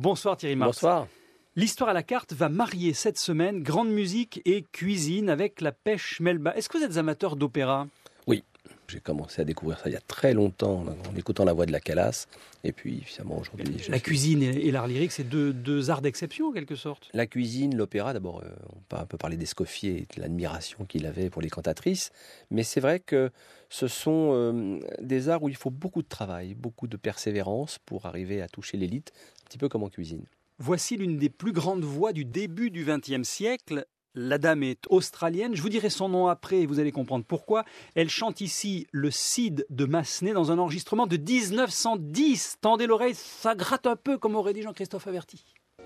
Bonsoir Thierry Marx. Bonsoir. L'histoire à la carte va marier cette semaine grande musique et cuisine avec la pêche Melba. Est-ce que vous êtes amateur d'opéra ? Oui, j'ai commencé à découvrir ça il y a très longtemps en écoutant la voix de la Calas. Et puis finalement aujourd'hui... La cuisine et l'art lyrique, c'est deux arts d'exception en quelque sorte. La cuisine, l'opéra, d'abord on peut parler d'Escoffier et de l'admiration qu'il avait pour les cantatrices. Mais c'est vrai que ce sont des arts où il faut beaucoup de travail, beaucoup de persévérance pour arriver à toucher l'élite, un petit peu comme en cuisine. Voici l'une des plus grandes voix du début du XXe siècle. La dame est australienne. Je vous dirai son nom après et vous allez comprendre pourquoi. Elle chante ici le Cid de Massenet dans un enregistrement de 1910. Tendez l'oreille, ça gratte un peu comme aurait dit Jean-Christophe Averty.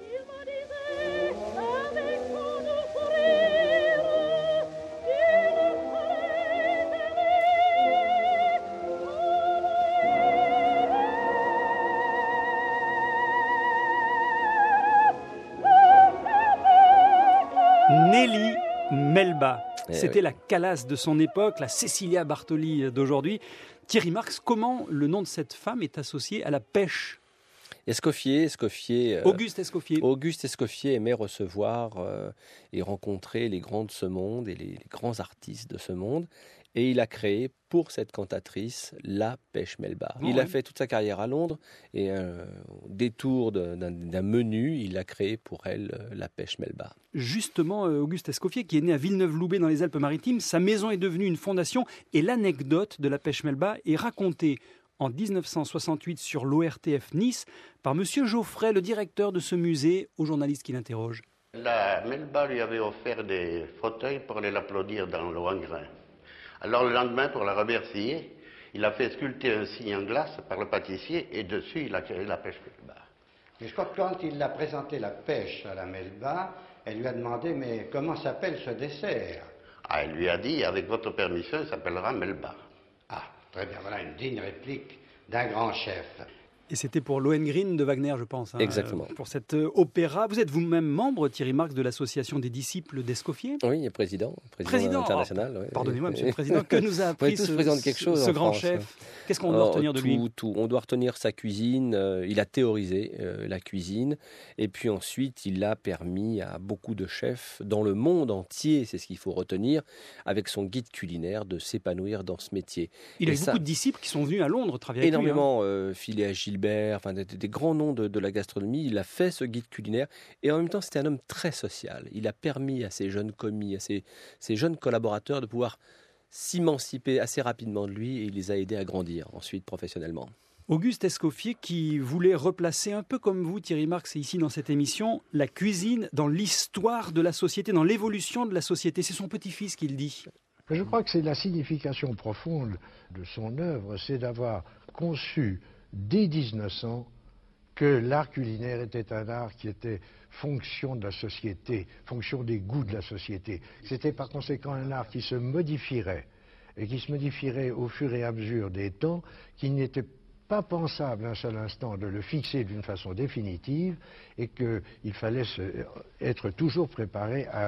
Nelly Melba, c'était la Calas de son époque, la Cecilia Bartoli d'aujourd'hui. Thierry Marx, comment le nom de cette femme est associé à la pêche ? Escoffier. Auguste Escoffier. Auguste Escoffier aimait recevoir et rencontrer les grands de ce monde et les grands artistes de ce monde. Et il a créé pour cette cantatrice la pêche Melba. Il a fait toute sa carrière à Londres et au détour d'un menu, il a créé pour elle la pêche Melba. Justement, Auguste Escoffier, qui est né à Villeneuve-Loubet dans les Alpes-Maritimes, sa maison est devenue une fondation et l'anecdote de la pêche Melba est racontée en 1968 sur l'ORTF Nice par Monsieur Geoffrey, le directeur de ce musée, au journaliste qui l'interroge. La Melba lui avait offert des fauteuils pour aller l'applaudir dans le Wangrin. Alors le lendemain, pour la remercier, il a fait sculpter un signe en glace par le pâtissier et dessus, il a créé la pêche Melba. Mais je crois que quand il a présenté la pêche à la Melba, elle lui a demandé « Mais comment s'appelle ce dessert ?» Elle lui a dit « Avec votre permission, il s'appellera Melba. » Ah, très bien, voilà une digne réplique d'un grand chef. Et c'était pour Lohengrin de Wagner, je pense. Exactement. Pour cet opéra. Vous êtes vous-même membre, Thierry Marx, de l'association des disciples d'Escoffier ? Oui, président international. Oui. Pardonnez-moi, monsieur le président, que nous a appris ce grand chef ? Qu'est-ce qu'on doit retenir de lui ? On doit retenir sa cuisine. Il a théorisé la cuisine. Et puis ensuite, il a permis à beaucoup de chefs dans le monde entier, c'est ce qu'il faut retenir, avec son guide culinaire, de s'épanouir dans ce métier. Il a eu beaucoup de disciples qui sont venus à Londres travailler avec lui. Énormément. Philé à Gilbert, enfin des grands noms de la gastronomie. Il a fait ce guide culinaire et en même temps c'était un homme très social. Il a permis à ses jeunes commis, à ses jeunes collaborateurs de pouvoir s'émanciper assez rapidement de lui et il les a aidés à grandir ensuite professionnellement. Auguste Escoffier qui voulait replacer un peu comme vous Thierry Marx et ici dans cette émission la cuisine dans l'histoire de la société, dans l'évolution de la société. C'est son petit-fils qui le dit. Je crois que c'est la signification profonde de son œuvre, c'est d'avoir conçu dès 1900, que l'art culinaire était un art qui était fonction de la société, fonction des goûts de la société. C'était par conséquent un art qui se modifierait, et qui se modifierait au fur et à mesure des temps, qu'il n'était pas pensable un seul instant de le fixer d'une façon définitive, et qu'il fallait être toujours préparé à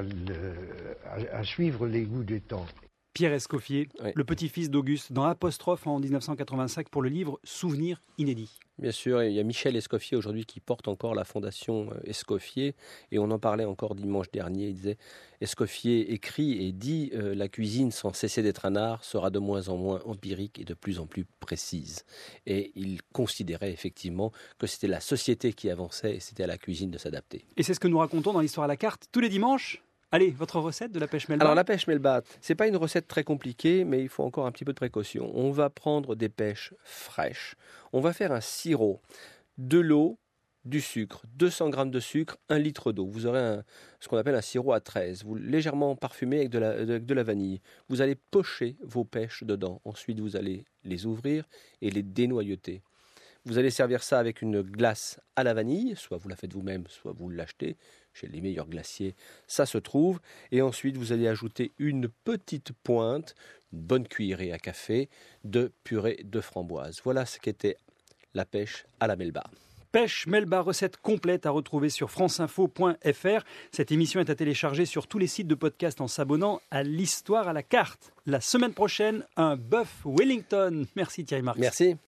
suivre les goûts des temps. Pierre Escoffier, oui. Le petit-fils d'Auguste, dans Apostrophe en 1985 pour le livre Souvenirs inédits. Bien sûr, il y a Michel Escoffier aujourd'hui qui porte encore la fondation Escoffier et on en parlait encore dimanche dernier. Il disait Escoffier écrit et dit la cuisine sans cesser d'être un art sera de moins en moins empirique et de plus en plus précise. Et il considérait effectivement que c'était la société qui avançait et c'était à la cuisine de s'adapter. Et c'est ce que nous racontons dans l'Histoire à la carte tous les dimanches. Allez, votre recette de la pêche Melba. Alors la pêche Melba, c'est pas une recette très compliquée, mais il faut encore un petit peu de précaution. On va prendre des pêches fraîches. On va faire un sirop, de l'eau, du sucre, 200 g de sucre, 1 litre d'eau. Vous aurez ce qu'on appelle un sirop à 13, légèrement parfumé avec de la vanille. Vous allez pocher vos pêches dedans. Ensuite, vous allez les ouvrir et les dénoyauter. Vous allez servir ça avec une glace à la vanille, soit vous la faites vous-même, soit vous l'achetez. Chez les meilleurs glaciers, ça se trouve. Et ensuite, vous allez ajouter une petite pointe, une bonne cuillerée à café, de purée de framboise. Voilà ce qu'était la pêche à la Melba. Pêche Melba, recette complète à retrouver sur franceinfo.fr. Cette émission est à télécharger sur tous les sites de podcast en s'abonnant à l'Histoire à la carte. La semaine prochaine, un bœuf Wellington. Merci Thierry Marx. Merci.